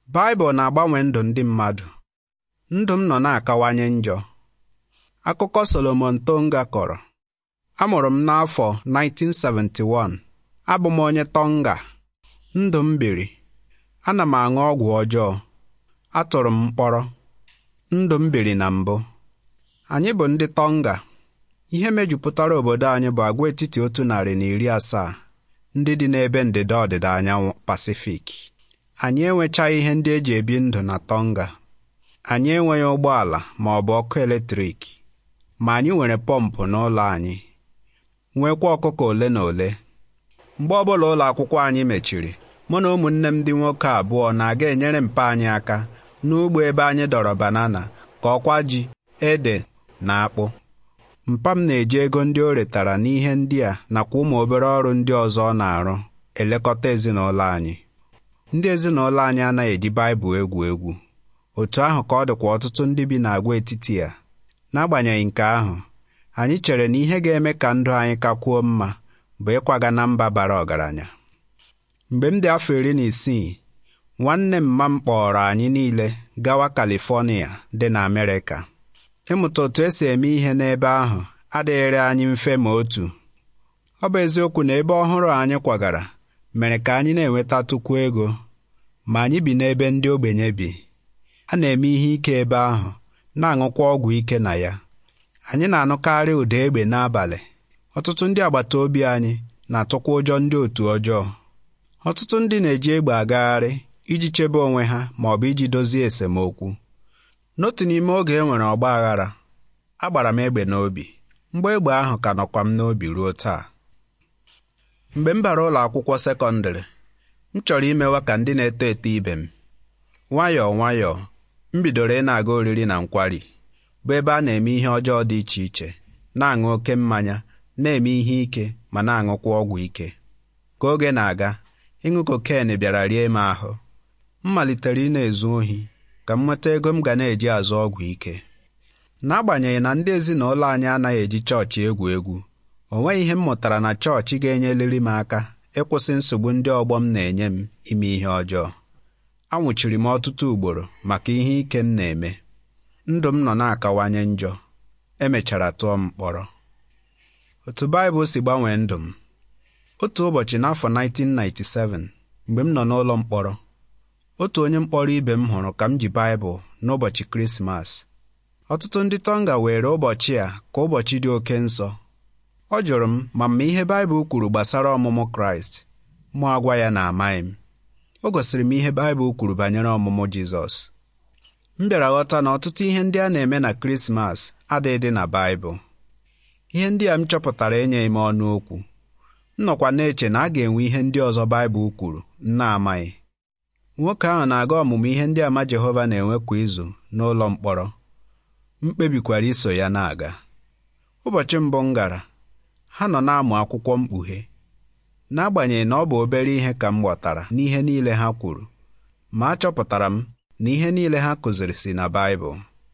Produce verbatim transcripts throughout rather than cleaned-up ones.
Baịbụl na-agbanwe ndụ ndị mmadụ. Ndụ m nọ na-akawanye njọ. Akụkọ Solomon Tonga kọrọ. Amụrụ m n'afọ nineteen seventy-one. Abụ m onye Tonga. Ndụ m biri. Ana m aṅụ ọgwụ ọjọọ. Atụrụ m mkpọrọ. Ndụ m biri na mbụ. Anyị bụ ndị Tonga. Ihe mejupụtara obodo anyị bụ agwaetiti otu narị na iri asaa ndị dị n'ebe ndịda ọdịda anyanwụ Pasifik. Anyị enwechaghị ihe ndị eji ebi ndụ na Tonga. Anyị enweghị ụgbọala ma ọ bụ ọkụ eletrik, ma anyị nwere pọmpụ n'ụlọ anyị. Nwekwa ọkụkọ ole na ole. Mgbe ọbụla ụlọ akwụkwọ anyị mechiri, mụ na ụmụnne m ndị nwoke abụọ na-aga enyere mpa anyị aka n'ugbo ebe anyị dọrọ banana ka ọkwa ji, ede na akpụ. Mpa m na-eji ego ndị o retara n'ihe ndị a nakwa ụmụ obere ọrụ ndị ọzọ ọ na-arụ elekọta ezinụlọ anyị. Ndị ezinụlọ anyị anaghị eji Baịbụl egwu egwu. Otu ahụ ka ọ dịkwa ọtụtụ ndị bi n'agwaetiti a. N'agbanyeghị nke ahụ, anyị chere na ihe ga-eme ka ndụ anyị kakwuo mma bụ ịkwaga na mba bara ọgaranya. Mgbe m dị afọ iri na isii, nwanne mma m kpọrọ anyị niile gawa California dị na Amerịka. Ịmụta otu esi eme ihe n'ebe ahụ adịghịrị anyị mfe ma otu. Ọ bụ eziokwu na ebe ọhụrụ anyị kwagara mere ka anyị na-enwetatụkwu ego, ma anyị bi n'ebe ndị ogbenye bi. A na-eme ihe ike ebe ahụ, na-aṅụkwa ọgwụ ike na ya. Anyị na-anụkarị ụda egbe n'abalị. Ọtụtụ ndị agbata obi anyị na-atụkwa ụjọ ndị otu ọjọọ. Ọtụtụ ndị na-eji egbe agagharị iji chebe onwe ha ma ọ bụ iji dozie esemokwu. N'otu n'ime oge e nwere ọgba aghara, agbara m egbe n'obi. Mgbe egbe ahụ ka nọkwa m n'obi ruo taa. Mgbe m bara ụlọ akwụkwọ sekọndịrị, m chọrọ imewa ka ndị na-eto eto ibe m. Nwayọọ nwayọọ, m bidoro ị na-aga oriri na nkwari, bụ ebe a na-eme ihe ọjọọ dị iche iche, na-aṅụ oke mmanya, na-eme ihe ike ma na-aṅụkwa ọgwụ ike. Ka oge na-aga, ịṅụ koken bịara rie m ahụ. M malitere ị na-ezu ohi ka m nweta ego m ga na-eji azụ ọgwụ ike. N'agbanyeghị na ndị ezinụlọ anyị anaghị eji chọọchị egwu egwu, o nweghị ihe m mụtara na chọọchị ga-enyeliri m aka ịkwụsị nsogbu ndị ọgbọ m na-enye m ime ihe ọjọọ. Anwụchiri m ọtụtụ ugboro maka ihe ike m na-eme. Ndụ m nọ na-akawanye njọ. Emechara tụọ m mkpọrọ. Otu Baịbụl si gbanwee ndụ m. Otu ụbọchị n'afọ nineteen ninety-seven, mgbe m nọ n'ụlọ mkpọrọ, otu onye mkpọrọ ibe m hụrụ ka m ji Baịbụl n'ụbọchị Krismas. Ọtụtụ ndị Tonga were ụbọchị a ka ụbọchị dị oke nsọ. Ọ jụrụ m ma mma ihe Baịbụl kwuru gbasara ọmụmụ Kraịst. Mụ agwa ya na amaghị m. O gosiri m ihe Baịbụl kwuru banyere ọmụmụ Jizọs. M bịara ghọta na ọtụtụ ihe ndị a na-eme na Krismas adịghị dị na Baịbụl. Ihe ndị a m chọpụtara enyeghị m ọnụ okwu. M nọkwa na-eche na a ga-enwe ihe ndị ọzọ Baịbụl kwuru m na-amaghị. Nwoke ahụ na-aga ọmụmụ ihe ndị ama Jehova na-enwe kwa izu n'ụlọ mkpọrọ. M kpebikwara iso ya na-aga. Ụbọchị mbụ m gara, ha nọ na-amụ akwụkwọ mkpughe. N'agbanyeghị na ọ bụ obere ihe ka m ghọtara n'ihe niile ha kwuru, ma achọpụtara m na ihe niile ha kụziri si na Baịbụl.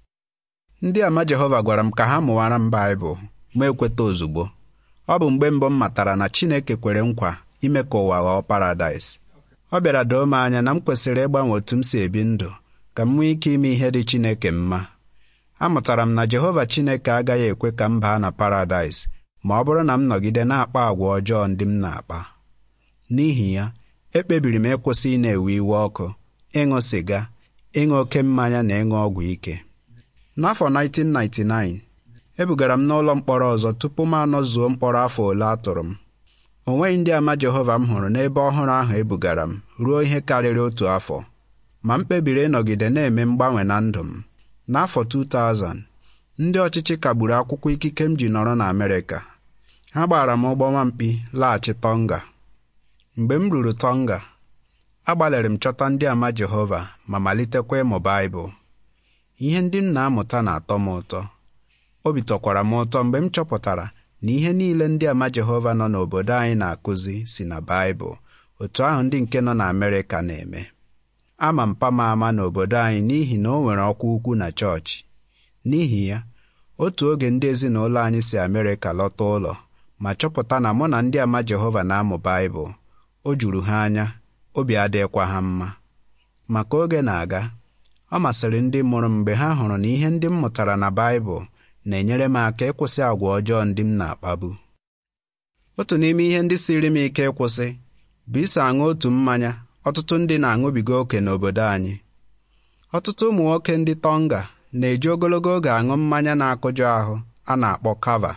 Ndị ama Jehova gwara m ka ha mụwara m Baịbụl, ma ekweta ozugbo. Ọ bụ mgbe mbụ m matara na Chineke kwere nkwa ime ka ụwa ghọọ paradaịs. Ọ bịara doo m anya na m kwesịrị ịgbanwe otu m si ebi ndụ ka m nwee ike ime ihe dị Chineke mma. Amụtara m na Jehova Chineke agaghị ekwe ka m baa na paradaịs ma ọ bụrụ na m nọgide na-akpa agwa ọjọọ ndị m na-akpa. N'ihi ya, ekpebiri m ịkwụsị ị na-ewe iwe ọkụ, ịṅụ sịga, ịṅụ oke mmanya na ịṅụ ọgwụ ike. N'afọ nineteen ninety-nine, ebugara m n'ụlọ mkpọrọ ọzọ tupu m anọzuo mkpọrọ afọ ole a tụrụ m. O nweghị ndị ama Jehova m hụrụ n'ebe ọhụrụ ahụ ebugara m ruo ihe karịrị otu afọ, ma m kpebiri ịnọgide na-eme mgbanwe na ndụ m. N'afọ two thousand, ndị ọchịchị kagburu akwụkwọ ikike m ji nọrọ na Amerịka. Ha gbara m ụgbọ nwamkpi laghachi Tonga. Mgbe m ruru Tonga, agbalịrị m chọta ndị ama Jehova ma malitekwa ịmụ Baịbụl. Ihe ndị m na-amụta na-atọ m ụtọ. Obi tọkwara m ụtọ mgbe m chọpụtara na ihe niile ndị ama Jehova nọ n'obodo anyị na-akụzi si na Baịbụl, otu ahụ ndị nke nọ na Amerịka na-eme. Ama mpa m ama n'obodo anyị n'ihi na o nwere ọkwa ukwu na chọọchị. N'ihi ya, otu oge ndị ezinụlọ anyị si Amerịka lọta ụlọ ma chọpụta na mụ na ndị ama Jehova na-amụ Baịbụl, o juru ha anya, obi adịghịkwa ha mma. ma ka oge na-aga ọ masịrị ndị mụrụ m mgbe ha hụrụ na ihe ndị m mụtara na Baịbụl na-enyere m aka ịkwụsị agwa ọjọọ ndị m na-akpabu. Otu n'ime ihe ndị siri m ike ịkwụsị bụ iso aṅụ otu mmanya ọtụtụ ndị na-aṅụbiga oke n'obodo anyị. Ọtụtụ ụmụ nwoke ndị Tonga na-eji ogologo oge aṅụ mmanya na-akụjọ ahụ a na-akpọ kava.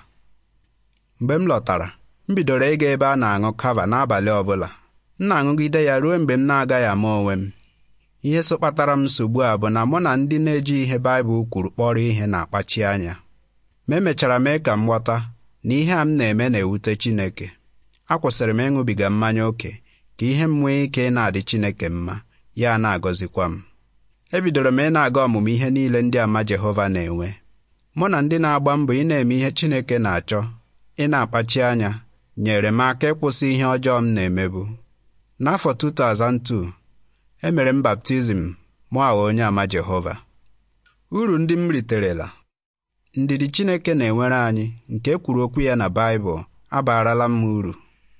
Mgbe m lọtara, m bidoro ịga ebe a na-aṅụ kava n'abalị ọbụla. M na-aṅụgide ya ruo mgbe m na-agaghị ama onwe m. Ihe so kpatara m nsogbu a bụ na mụ na ndị na-eji ihe Baịbụl kwuru kpọrọ ihe na-akpachi anya. Ma emechara mee ka m ghọta na ihe a m na-eme na-ewute Chineke. Akwụsịrị m ịṅụbiga mmanya oke ka ihe m nwee ike na-adị Chineke mma, ya na-agọzikwa m. Ebidoro m ị na-aga ọmụmụ ihe niile ndị ama Jehova na-enwe. Mụ na ndị na-agba mbọ ị na-eme ihe Chineke na-achọ, ị na-akpachi anya, nyere m aka ịkwụsị ihe ọjọọ m na-emebu. N'afọ two thousand two, e mere m baptizim mụ aghọ onye ama Jehova. Uru ndị m riterela. Ndidi Chineke na-enwere anyị nke kwuru okwu ya na Baịbụl abarala m uru.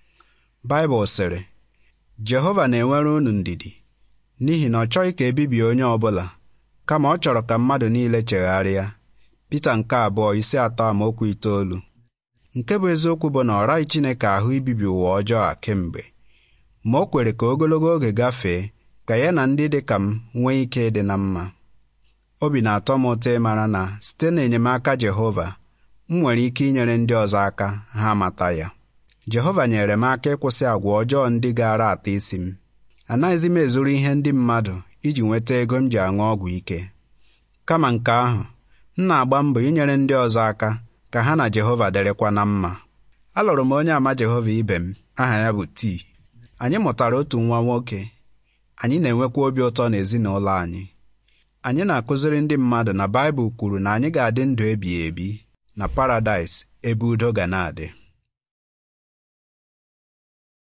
Baịbụl sịrị, Jehova na-enwere unu ndidi n'ihi na ọ chọghị ka ebibie onye ọbụla, kama ọ chọrọ ka mmadụ niile chegharịa. Pita nke abụọ isi atọ amaokwu itoolu. Nke bụ eziokwu bụ na ọ raghị Chineke ahụ ibibi ụwa ọjọọ a kemgbe, ma o kwere ka ogologo oge gafee ka ya na ndị dị ka m nwee ike ịdị na mma. Obi na-atọ m ụtọ ịmara na site n'enyemaka Jehova, m nwere ike inyere ndị ọzọ aka ha amata ya. Jehova nyere m aka ịkwụsị agwa ọjọọ ndị gaara ata isi m. Anaghịzi m ezuru ihe ndị mmadụ iji nweta ego m ji aṅụ ọgwụ ike. Kama nke ahụ, m na-agba mbọ inyere ndị ọzọ aka ka ha na Jehova dịrịkwa na mma. Alụrụ m onye ama Jehova ibe m, aha ya bụ T. Anyị mụtara otu nwa nwoke. Anyị na-enwekwa obi ụtọ n'ezinụlọ anyị. Anyị na-akụziri ndị mmadụ na Baịbụl kwuru na anyị ga-adị ndụ ebighị ebi na Paradaịs ebe udo ga na-adị.